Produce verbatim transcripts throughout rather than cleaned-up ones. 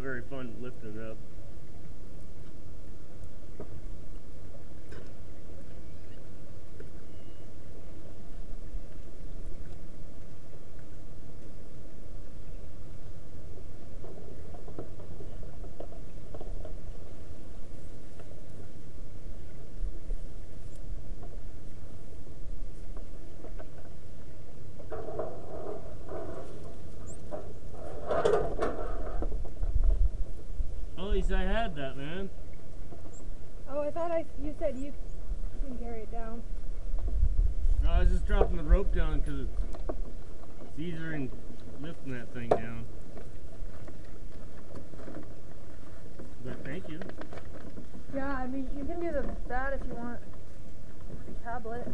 very fun lifting it up. At least I had that, man. Oh, I thought I you said you can carry it down. No, I was just dropping the rope down because it's, it's easier than lifting that thing down. But thank you. Yeah, I mean, you can do the that if you want. Tablet.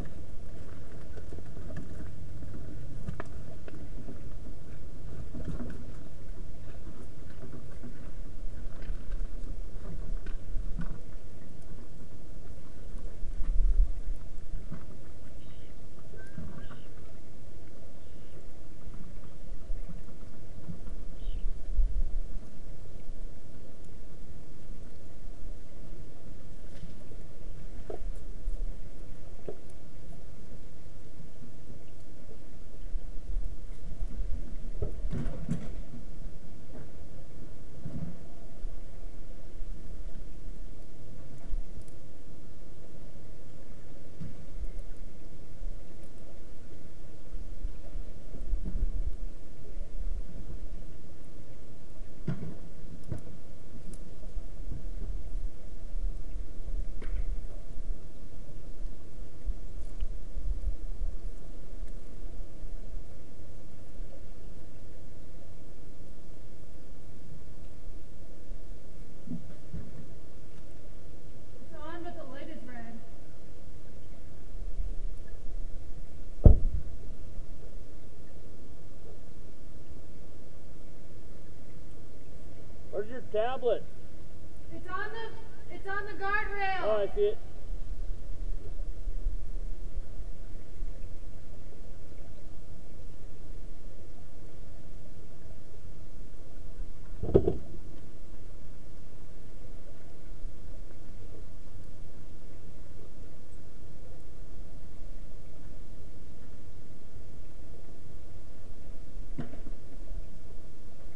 Where's your tablet? It's on the it's on the guardrail. Oh, I see it.